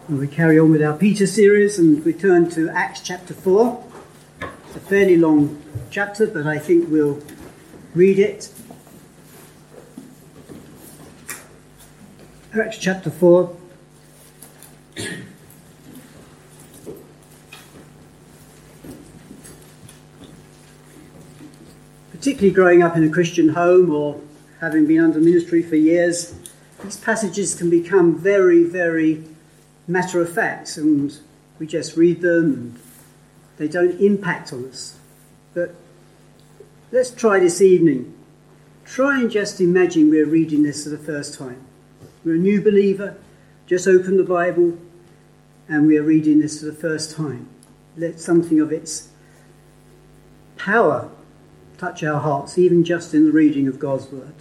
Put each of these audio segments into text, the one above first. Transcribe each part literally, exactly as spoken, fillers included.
And we carry on with our Peter series, and we turn to Acts chapter four. It's a fairly long chapter, but I think we'll read it. Acts chapter four. Particularly growing up in a Christian home or having been under ministry for years, these passages can become very, very matter of fact, and we just read them and they don't impact on us. But let's try this evening. Try and just imagine we're reading this for the first time. We're a new believer, just open the Bible, and we're reading this for the first time. Let something of its power touch our hearts, even just in the reading of God's word.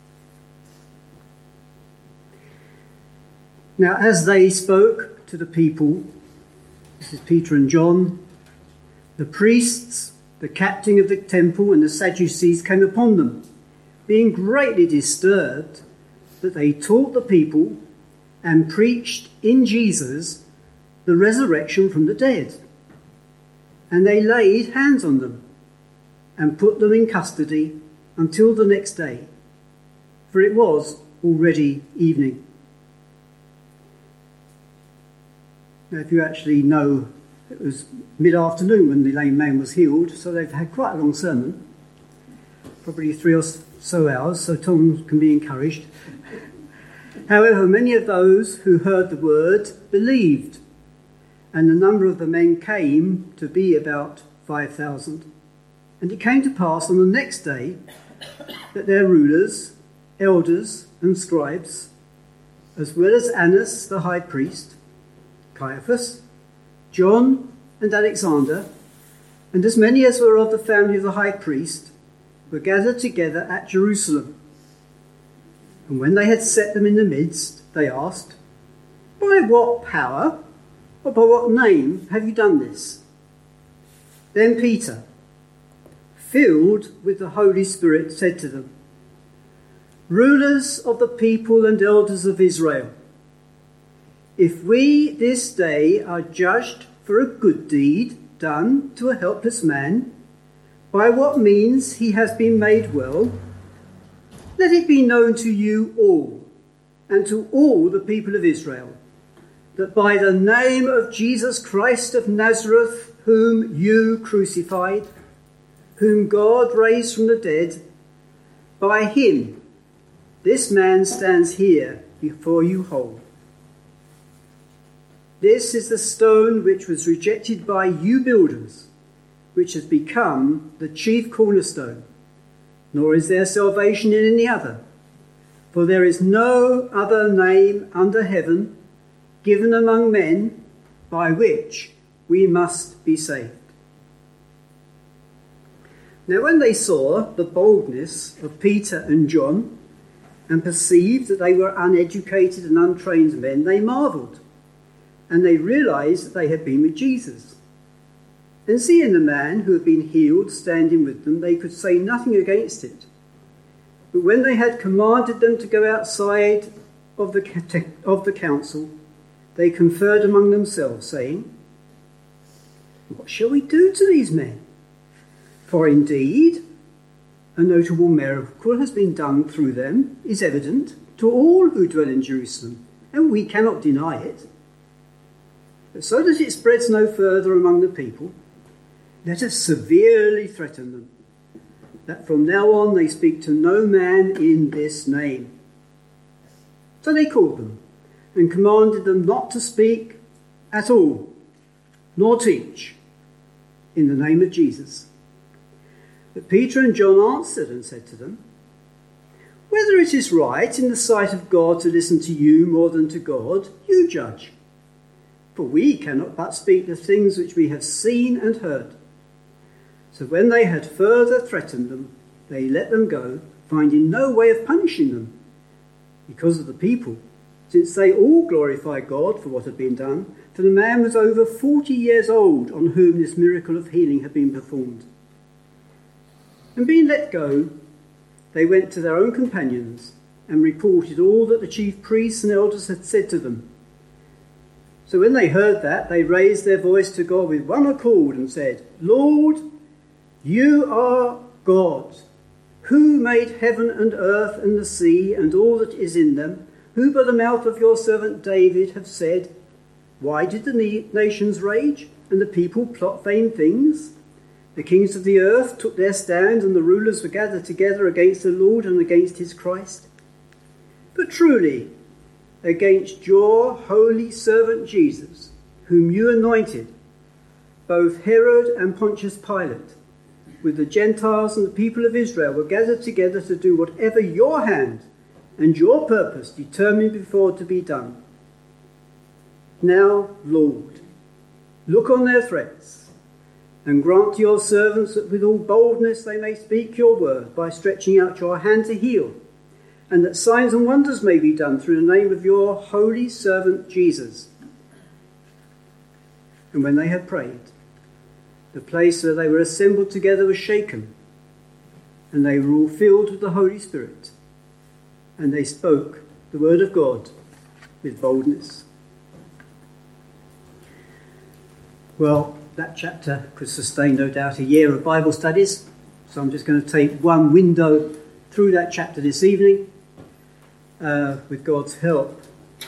Now, as they spoke to the people, this is Peter and John, the priests, the captain of the temple, and the Sadducees came upon them, being greatly disturbed that they taught the people and preached in Jesus the resurrection from the dead. And they laid hands on them and put them in custody until the next day, for it was already evening. Now, if you actually know, it was mid-afternoon when the lame man was healed, so they've had quite a long sermon, probably three or so hours, so Tom can be encouraged. However, many of those who heard the word believed, and the number of the men came to be about five thousand. And it came to pass on the next day that their rulers, elders and scribes, as well as Annas the high priest, Caiaphas, John and Alexander, and as many as were of the family of the high priest, were gathered together at Jerusalem. And when they had set them in the midst, they asked, "By what power or by what name have you done this?" Then Peter, filled with the Holy Spirit, said to them, "Rulers of the people and elders of Israel, if we this day are judged for a good deed done to a helpless man, by what means he has been made well, let it be known to you all and to all the people of Israel, that by the name of Jesus Christ of Nazareth, whom you crucified, whom God raised from the dead, by him this man stands here before you whole. This is the stone which was rejected by you builders, which has become the chief cornerstone. Nor is there salvation in any other, for there is no other name under heaven given among men by which we must be saved." Now when they saw the boldness of Peter and John and perceived that they were uneducated and untrained men, they marvelled. And they realised that they had been with Jesus. And seeing the man who had been healed standing with them, they could say nothing against it. But when they had commanded them to go outside of the, of the council, they conferred among themselves, saying, "What shall we do to these men? For indeed, a notable miracle has been done through them, is evident to all who dwell in Jerusalem, and we cannot deny it. But so that it spreads no further among the people, let us severely threaten them, that from now on they speak to no man in this name." So they called them and commanded them not to speak at all, nor teach, in the name of Jesus. But Peter and John answered and said to them, "Whether it is right in the sight of God to listen to you more than to God, you judge. For we cannot but speak the things which we have seen and heard." So when they had further threatened them, they let them go, finding no way of punishing them because of the people, since they all glorified God for what had been done, for the man was over forty years old on whom this miracle of healing had been performed. And being let go, they went to their own companions and reported all that the chief priests and elders had said to them. So when they heard that, they raised their voice to God with one accord and said, Lord, you are God, who made heaven and earth and the sea and all that is in them, who by the mouth of your servant David have said, why did the nations rage and the people plot vain things? The kings of the earth took their stand, and the rulers were gathered together against the Lord and against his Christ. But truly, against your holy servant Jesus, whom you anointed, both Herod and Pontius Pilate, with the Gentiles and the people of Israel, were gathered together to do whatever your hand and your purpose determined before to be done. Now, Lord, look on their threats, and grant to your servants that with all boldness they may speak your word by stretching out your hand to heal, and that signs and wonders may be done through the name of your holy servant Jesus. And when they had prayed, the place where they were assembled together was shaken, and they were all filled with the Holy Spirit, and they spoke the word of God with boldness. Well, that chapter could sustain, no doubt, a year of Bible studies, so I'm just going to take one window through that chapter this evening uh, with God's help.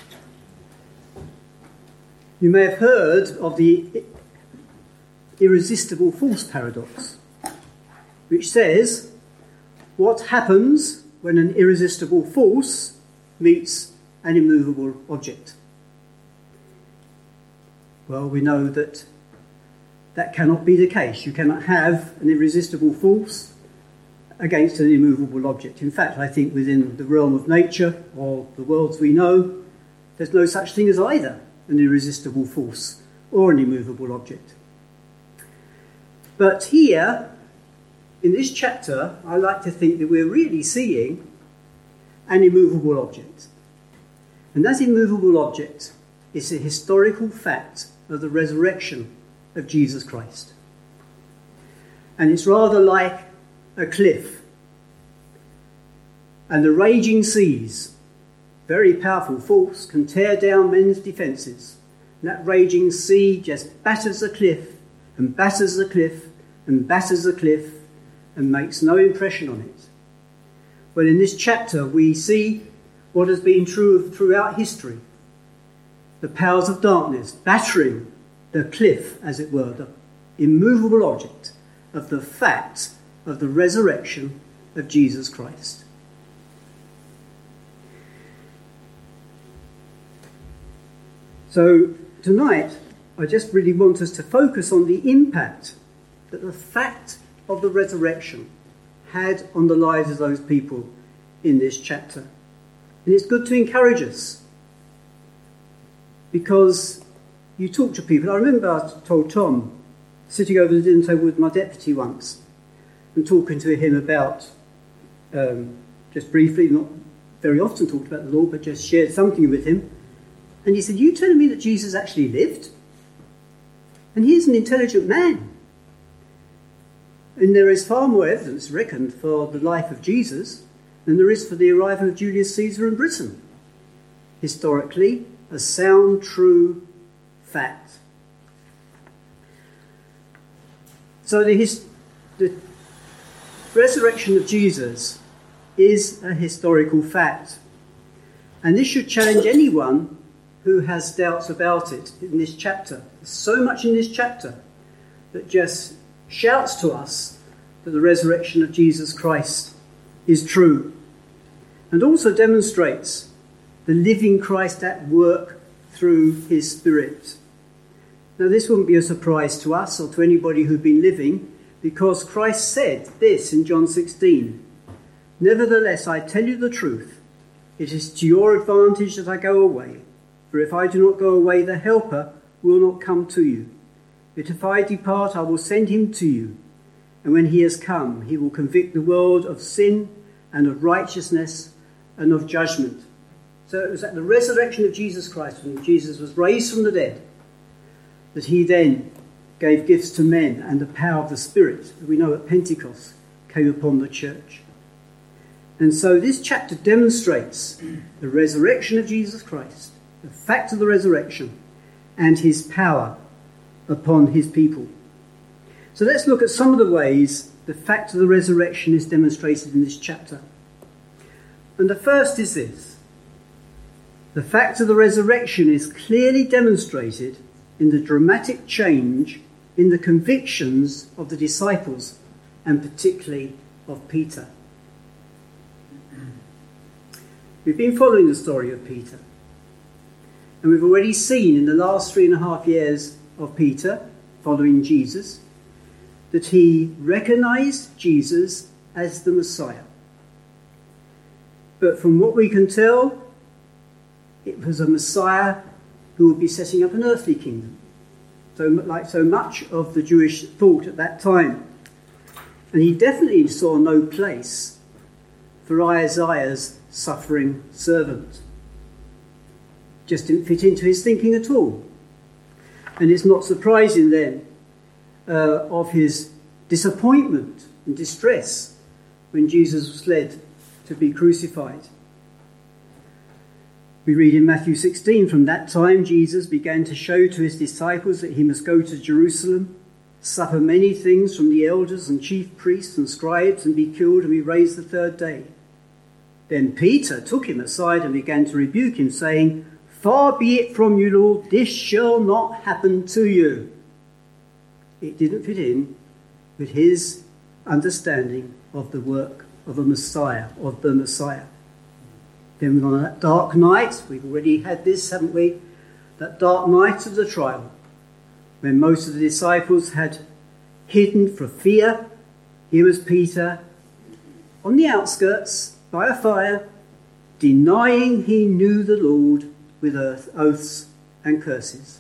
You may have heard of the irresistible force paradox, which says, what happens when an irresistible force meets an immovable object? Well, we know that that cannot be the case. You cannot have an irresistible force against an immovable object. In fact, I think within the realm of nature or the worlds we know, there's no such thing as either an irresistible force or an immovable object. But here, in this chapter, I like to think that we're really seeing an immovable object. And that immovable object is the historical fact of the resurrection of Jesus Christ. And it's rather like a cliff. And the raging seas, very powerful force, can tear down men's defences. And that raging sea just batters the cliff and batters the cliff and batters the cliff and makes no impression on it. Well, in this chapter we see what has been true throughout history. The powers of darkness battering the cliff, as it were, the immovable object of the fact of the resurrection of Jesus Christ. So tonight, I just really want us to focus on the impact that the fact of the resurrection had on the lives of those people in this chapter. And it's good to encourage us, because you talk to people. I remember I told Tom, sitting over the dinner table with my deputy once, and talking to him about, um, just briefly, not very often talked about the Lord, but just shared something with him. And he said, you telling me that Jesus actually lived? And he's an intelligent man. And there is far more evidence reckoned for the life of Jesus than there is for the arrival of Julius Caesar in Britain. Historically, a sound, true fact. So the, his, the resurrection of Jesus is a historical fact. And this should challenge anyone who has doubts about it in this chapter. There's so much in this chapter that just shouts to us that the resurrection of Jesus Christ is true, and also demonstrates the living Christ at work through his Spirit. Now, this wouldn't be a surprise to us or to anybody who'd been living, because Christ said this in John sixteen, nevertheless, I tell you the truth, it is to your advantage that I go away. For if I do not go away, the Helper will not come to you. But if I depart, I will send him to you. And when he has come, he will convict the world of sin and of righteousness and of judgment. So it was at the resurrection of Jesus Christ, when Jesus was raised from the dead, that he then gave gifts to men, and the power of the Spirit that we know at Pentecost came upon the church. And so this chapter demonstrates the resurrection of Jesus Christ, the fact of the resurrection, and his power upon his people. So let's look at some of the ways the fact of the resurrection is demonstrated in this chapter. And the first is this. The fact of the resurrection is clearly demonstrated in the dramatic change in the convictions of the disciples, and particularly of Peter. We've been following the story of Peter, and we've already seen in the last three and a half years of Peter following Jesus that he recognised Jesus as the Messiah. But from what we can tell, it was a Messiah who would be setting up an earthly kingdom, so like so much of the Jewish thought at that time. And he definitely saw no place for Isaiah's suffering servant. Just didn't fit into his thinking at all. And it's not surprising then uh, of his disappointment and distress when Jesus was led to be crucified. We read in Matthew sixteen, from that time Jesus began to show to his disciples that he must go to Jerusalem, suffer many things from the elders and chief priests and scribes, and be killed and be raised the third day. Then Peter took him aside and began to rebuke him, saying, "Far be it from you, Lord, this shall not happen to you." It didn't fit in with his understanding of the work of a Messiah, of the Messiah. Then on that dark night, we've already had this, haven't we? That dark night of the trial, when most of the disciples had hidden for fear, here was Peter on the outskirts by a fire, denying he knew the Lord with oaths and curses.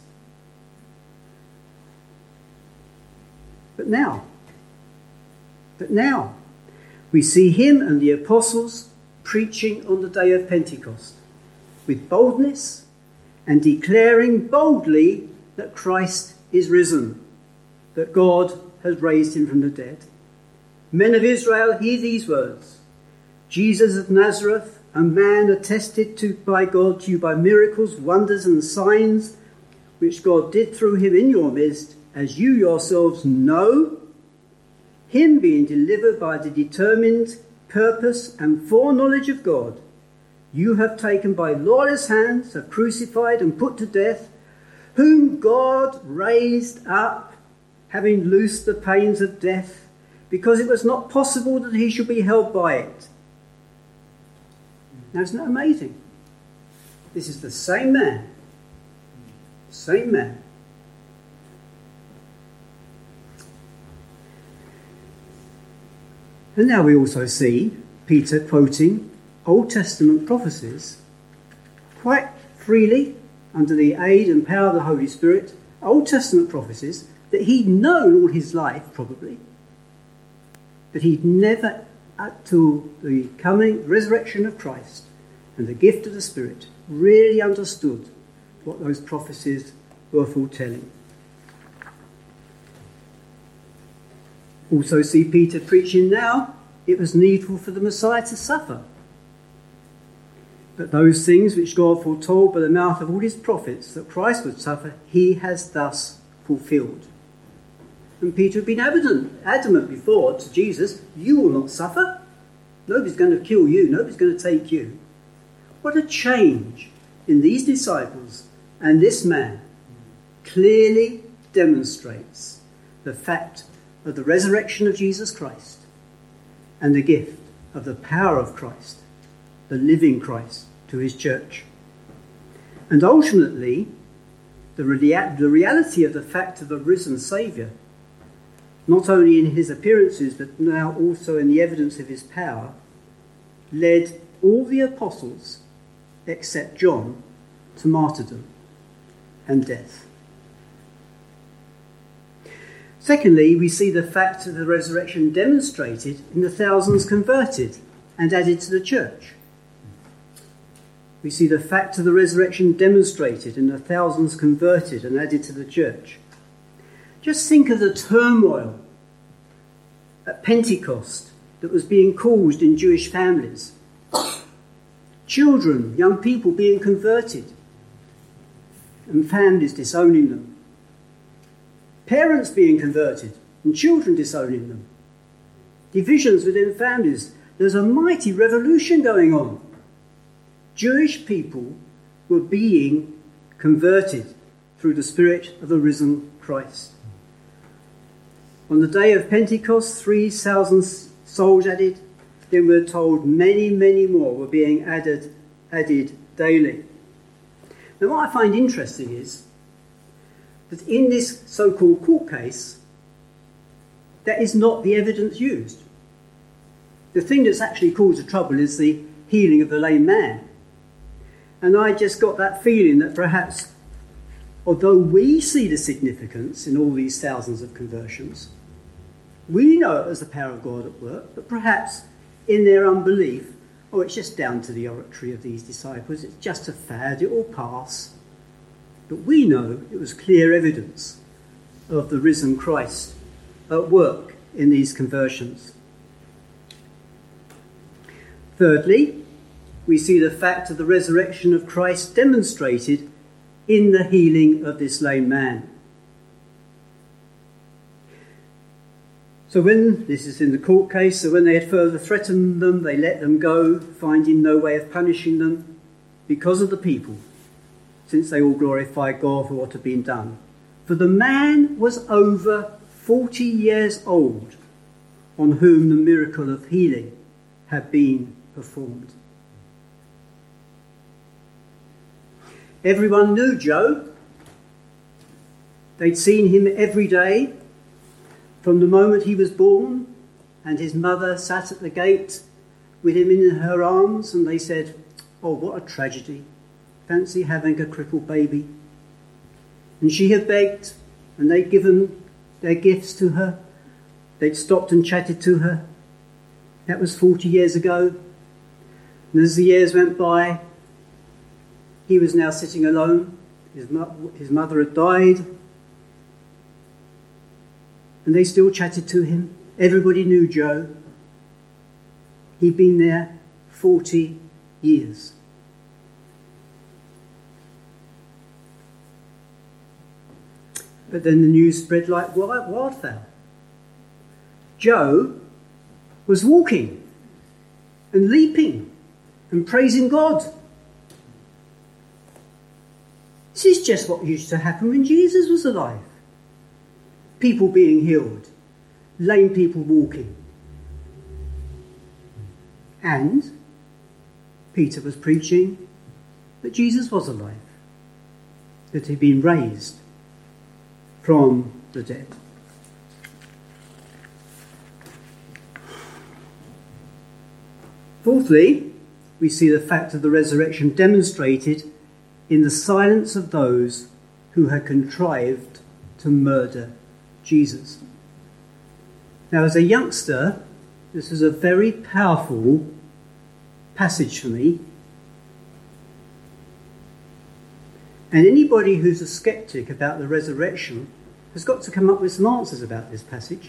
But now, but now, we see him and the apostles preaching on the day of Pentecost with boldness and declaring boldly that Christ is risen, that God has raised him from the dead. Men of Israel, hear these words. Jesus of Nazareth, a man attested to by God to you by miracles, wonders and signs, which God did through him in your midst, as you yourselves know, him being delivered by the determined purpose and foreknowledge of God, you have taken by lawless hands, have crucified and put to death, whom God raised up, having loosed the pains of death, because it was not possible that he should be held by it. Now, isn't that amazing? This is the same man. Same man. And now we also see Peter quoting Old Testament prophecies quite freely under the aid and power of the Holy Spirit. Old Testament prophecies that he'd known all his life, probably, but he'd never, up to the coming resurrection of Christ and the gift of the Spirit, really understood what those prophecies were foretelling. Also see Peter preaching now, it was needful for the Messiah to suffer. But those things which God foretold by the mouth of all his prophets that Christ would suffer, he has thus fulfilled. And Peter had been adamant, adamant before to Jesus, you will not suffer. Nobody's going to kill you. Nobody's going to take you. What a change in these disciples, and this man clearly demonstrates the fact of the resurrection of Jesus Christ and the gift of the power of Christ, the living Christ, to his church. And ultimately, the, rea- the reality of the fact of the risen Saviour, not only in his appearances but now also in the evidence of his power, led all the apostles except John to martyrdom and death. Secondly, we see the fact of the resurrection demonstrated in the thousands converted and added to the church. We see the fact of the resurrection demonstrated in the thousands converted and added to the church. Just think of the turmoil at Pentecost that was being caused in Jewish families. Children, young people being converted. and families disowning them. Parents being converted and children disowning them. Divisions within families. There's a mighty revolution going on. Jewish people were being converted through the Spirit of the risen Christ. On the day of Pentecost, three thousand souls added. Then we're told many, many more were being added, added daily. Now, what I find interesting is that in this so-called court case, that is not the evidence used. The thing that's actually caused the trouble is the healing of the lame man. And I just got that feeling that perhaps, although we see the significance in all these thousands of conversions, we know it as the power of God at work, but perhaps in their unbelief, oh, it's just down to the oratory of these disciples, it's just a fad, it will pass. But we know it was clear evidence of the risen Christ at work in these conversions. Thirdly, we see the fact of the resurrection of Christ demonstrated in the healing of this lame man. So when, this is in the court case, so when they had further threatened them, they let them go, finding no way of punishing them because of the people, since they all glorified God for what had been done. For the man was over forty years old, on whom the miracle of healing had been performed. Everyone knew Joe. They'd seen him every day from the moment he was born, and his mother sat at the gate with him in her arms, and they said, oh, what a tragedy. Fancy having a crippled baby. And she had begged, and they'd given their gifts to her. They'd stopped and chatted to her. That was forty years ago. And as the years went by, he was now sitting alone. His, mo- his mother had died. And they still chatted to him. Everybody knew Joe. He'd been there forty years. But then the news spread like wildfire. Joe was walking and leaping and praising God. This is just what used to happen when Jesus was alive. People being healed, lame people walking. And Peter was preaching that Jesus was alive, that he'd been raised from the dead. Fourthly, we see the fact of the resurrection demonstrated in the silence of those who had contrived to murder Jesus. Now, as a youngster, this was a very powerful passage for me. And anybody who's a skeptic about the resurrection has got to come up with some answers about this passage.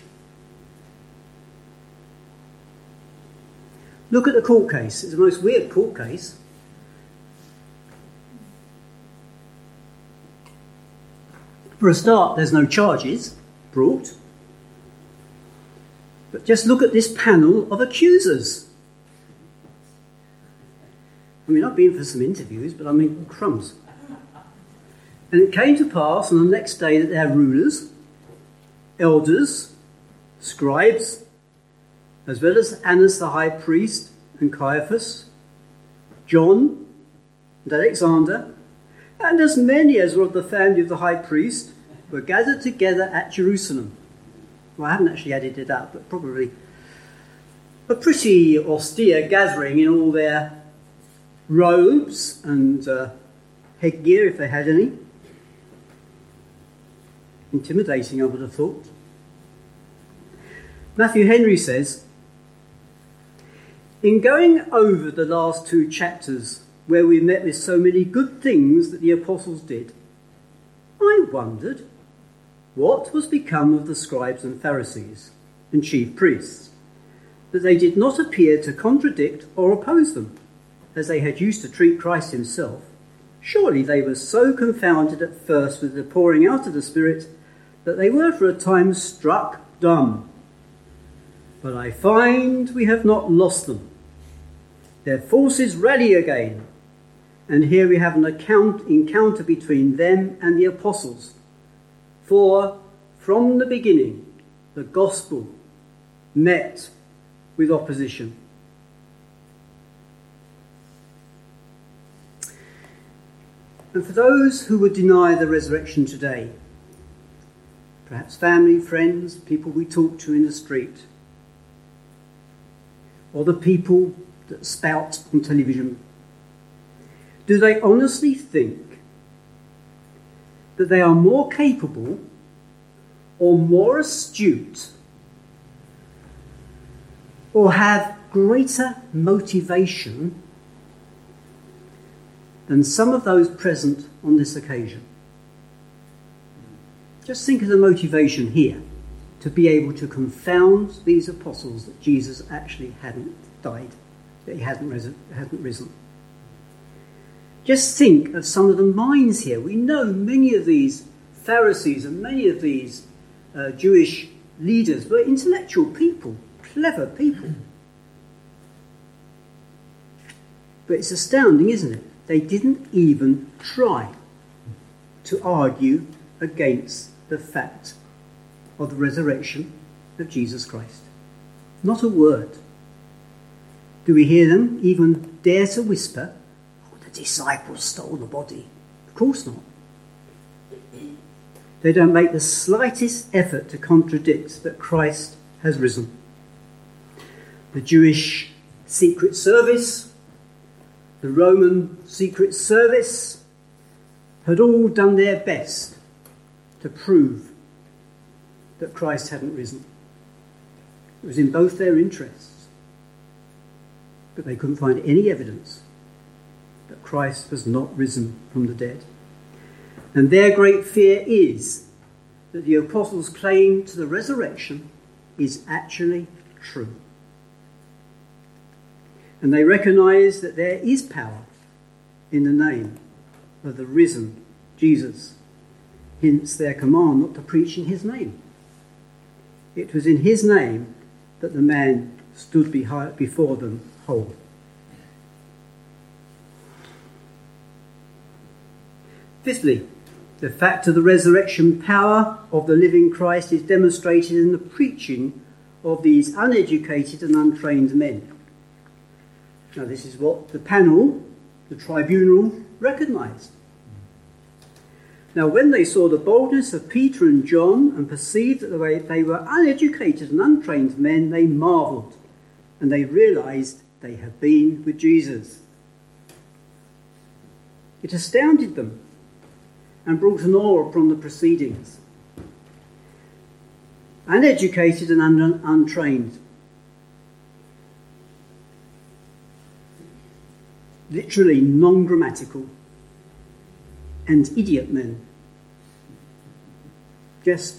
Look at the court case. It's the most weird court case. For a start, there's no charges brought. But just look at this panel of accusers. I mean, I've been for some interviews, but I mean, crumbs. And it came to pass on the next day that their rulers, elders, scribes, as well as Annas the high priest and Caiaphas, John and Alexander, and as many as were of the family of the high priest, were gathered together at Jerusalem. Well, I haven't actually added it up, but probably a pretty austere gathering in all their robes and uh, headgear, if they had any. Intimidating, I would have thought. Matthew Henry says, in going over the last two chapters where we met with so many good things that the apostles did, I wondered what was become of the scribes and Pharisees and chief priests, that they did not appear to contradict or oppose them, as they had used to treat Christ himself Surely they were so confounded at first with the pouring out of the Spirit that they were for a time struck dumb. But I find we have not lost them. Their forces rally again, and here we have an account, encounter between them and the apostles. For from the beginning, the gospel met with opposition. And for those who would deny the resurrection today, perhaps family, friends, people we talk to in the street, or the people that spout on television, do they honestly think that they are more capable or more astute or have greater motivation than some of those present on this occasion? Just think of the motivation here to be able to confound these apostles that Jesus actually hadn't died, that he hadn't, res- hadn't risen. Just think of some of the minds here. We know many of these Pharisees and many of these uh, Jewish leaders were intellectual people, clever people. But it's astounding, isn't it? They didn't even try to argue against the fact of the resurrection of Jesus Christ. Not a word. Do we hear them even dare to whisper, "Oh, the disciples stole the body"? Of course not. They don't make the slightest effort to contradict that Christ has risen. The Jewish secret service, the Roman secret service, had all done their best to prove that Christ hadn't risen. It was in both their interests, but they couldn't find any evidence that Christ was not risen from the dead. And their great fear is that the apostles' claim to the resurrection is actually true. And they recognise that there is power in the name of the risen Jesus. Hence their command not to preach in his name. It was in his name that the man stood behind, before them whole. Fifthly, the fact of the resurrection power of the living Christ is demonstrated in the preaching of these uneducated and untrained men. Now, this is what the panel, the tribunal, recognised. Now, when they saw the boldness of Peter and John and perceived that they were uneducated and untrained men, they marvelled, and they realised they had been with Jesus. It astounded them and brought an awe upon the proceedings. Uneducated and un- untrained. Literally non-grammatical and idiot men. Just,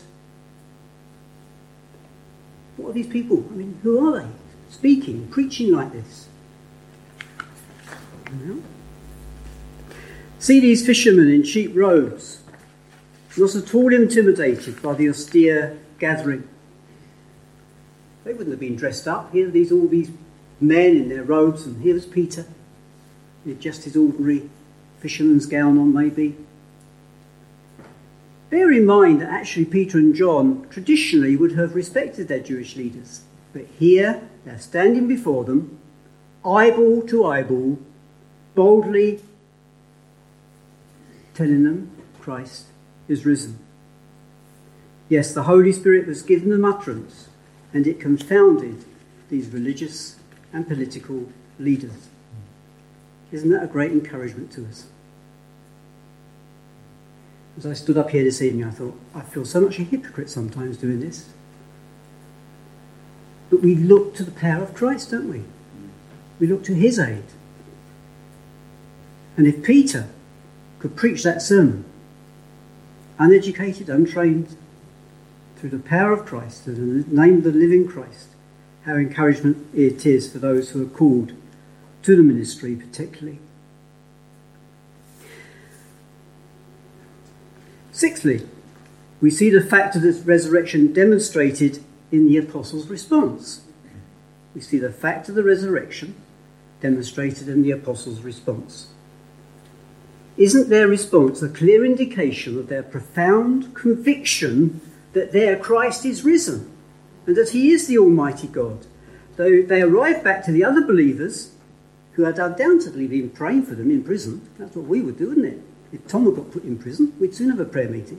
what are these people? I mean, who are they? Speaking, preaching like this. You know? See these fishermen in cheap robes, not at all intimidated by the austere gathering. They wouldn't have been dressed up. Here are these, all these men in their robes, and here was Peter, with just his ordinary fisherman's gown on, maybe. Bear in mind that actually Peter and John traditionally would have respected their Jewish leaders. But here they're standing before them, eyeball to eyeball, boldly telling them Christ is risen. Yes, the Holy Spirit was given them utterance, and it confounded these religious and political leaders. Isn't that a great encouragement to us? As I stood up here this evening, I thought, I feel so much a hypocrite sometimes doing this. But we look to the power of Christ, don't we? We look to his aid. And if Peter could preach that sermon, uneducated, untrained, through the power of Christ, through the name of the living Christ, how encouragement it is for those who are called to the ministry particularly. Sixthly, we see the fact of this resurrection demonstrated in the apostles' response. We see the fact of the resurrection demonstrated in the apostles' response. Isn't their response a clear indication of their profound conviction that their Christ is risen and that he is the Almighty God? Though they arrive back to the other believers who had undoubtedly been praying for them in prison. That's what we would do, wouldn't it? If Tom had got put in prison, we'd soon have a prayer meeting.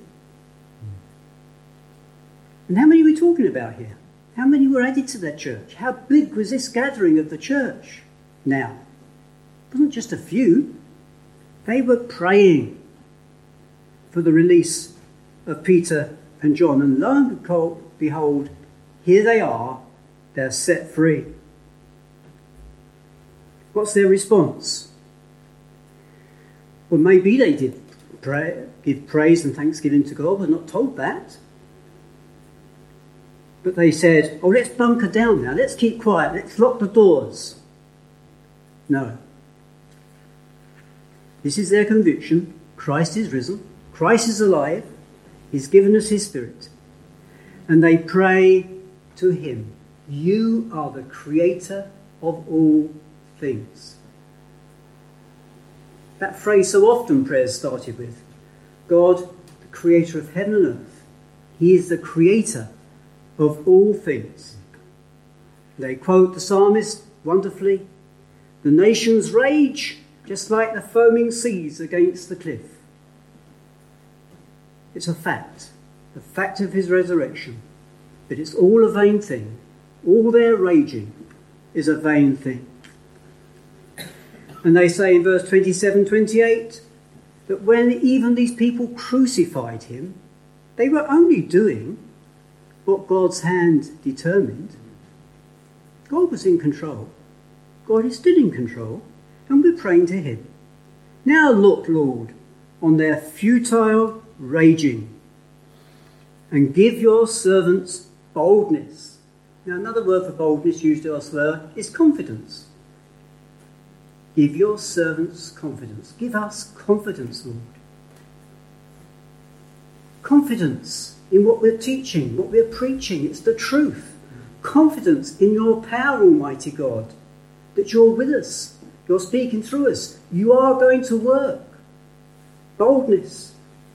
And how many are we talking about here? How many were added to that church? How big was this gathering of the church now? It wasn't just a few. They were praying for the release of Peter and John. And lo and behold, here they are. They're set free. What's their response? Well, maybe they did pray, give praise and thanksgiving to God. We're not told that. But they said, oh, let's bunker down now. Let's keep quiet. Let's lock the doors. No. This is their conviction. Christ is risen. Christ is alive. He's given us his Spirit. And they pray to him. You are the creator of all things. That phrase so often prayers started with. God, the creator of heaven and earth. He is the creator of all things. They quote the psalmist wonderfully. The nations rage just like the foaming seas against the cliff. It's a fact, the fact of his resurrection, that it's all a vain thing. All their raging is a vain thing. And they say in verse twenty-seven, twenty-eight, that when even these people crucified him, they were only doing what God's hand determined. God was in control. God is still in control, and we're praying to him. Now look, Lord, on their futile raging, and give your servants boldness. Now, another word for boldness used elsewhere is confidence. Give your servants confidence. Give us confidence, Lord. Confidence in what we're teaching, what we're preaching. It's the truth. Confidence in your power, Almighty God, that you're with us. You're speaking through us. You are going to work. Boldness.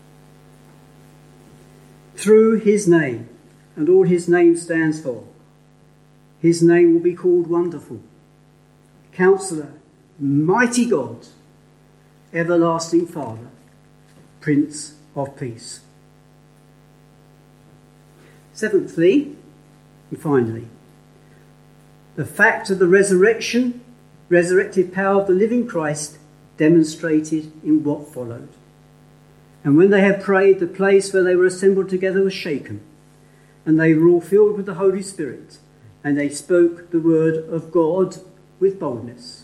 Through his name, and all his name stands for. His name will be called Wonderful, Counselor, Mighty God, Everlasting Father, Prince of Peace. Seventhly, and finally, the fact of the resurrection, resurrected power of the living Christ demonstrated in what followed. And when they had prayed, the place where they were assembled together was shaken, and they were all filled with the Holy Spirit, and they spoke the word of God with boldness.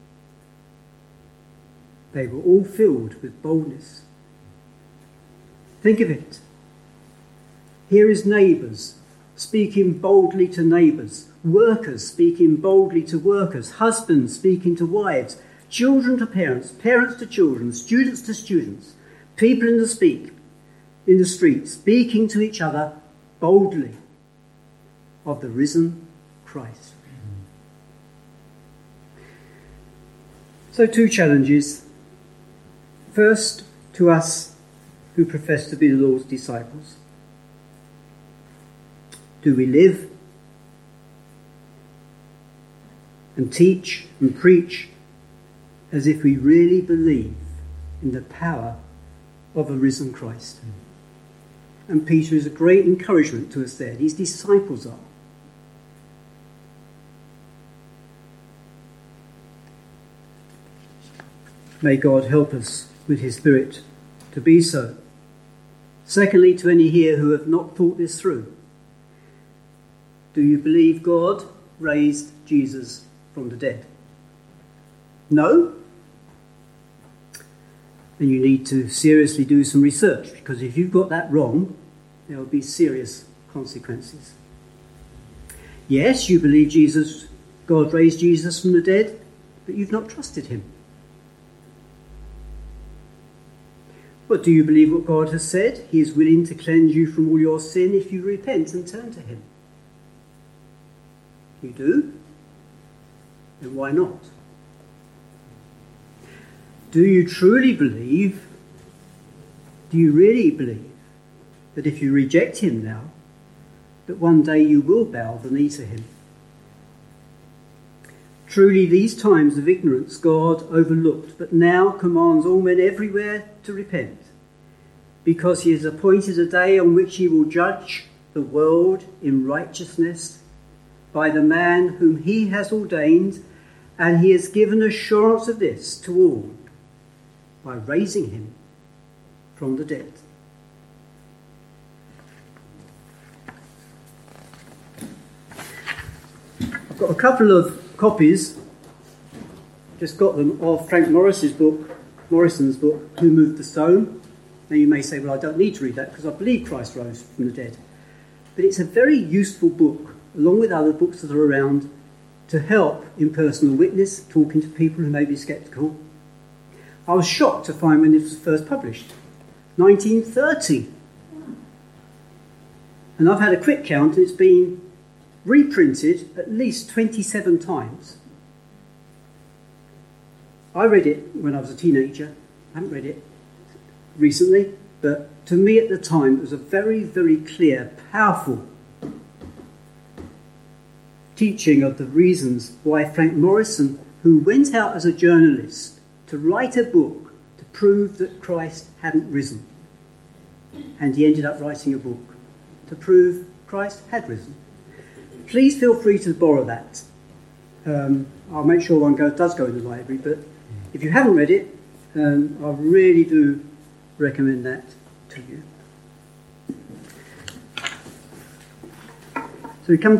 They were all filled with boldness. Think of it. Here is neighbours speaking boldly to neighbours, workers speaking boldly to workers, husbands speaking to wives, children to parents, parents to children, students to students, people in the speak, in the street, speaking to each other boldly of the risen Christ. So two challenges. First, to us who profess to be the Lord's disciples. Do we live and teach and preach as if we really believe in the power of a risen Christ? And Peter is a great encouragement to us there. These disciples are. May God help us with his Spirit to be so. Secondly, to any here who have not thought this through, do you believe God raised Jesus from the dead? No? Then you need to seriously do some research, because if you've got that wrong, there will be serious consequences. Yes, you believe Jesus, God raised Jesus from the dead, but you've not trusted him. But do you believe what God has said? He is willing to cleanse you from all your sin if you repent and turn to him. You do? Then why not? Do you truly believe, do you really believe that if you reject him now, that one day you will bow the knee to him? Truly, these times of ignorance God overlooked, but now commands all men everywhere to repent, because he has appointed a day on which he will judge the world in righteousness by the man whom he has ordained, and he has given assurance of this to all by raising him from the dead. I've got a couple of copies, just got them, of Frank Morris's book, Morrison's book, Who Moved the Stone. Now you may say, well, I don't need to read that because I believe Christ rose from the dead. But it's a very useful book, along with other books that are around, to help in personal witness, talking to people who may be sceptical. I was shocked to find when it was first published, nineteen thirty. And I've had a quick count, and it's been reprinted at least twenty-seven times. I read it when I was a teenager. I haven't read it recently, but to me at the time it was a very, very clear, powerful teaching of the reasons why Frank Morrison, who went out as a journalist to write a book to prove that Christ hadn't risen, and he ended up writing a book to prove Christ had risen. Please feel free to borrow that. Um, I'll make sure one go, does go in the library, but if you haven't read it, um, I really do recommend that to you. So we come to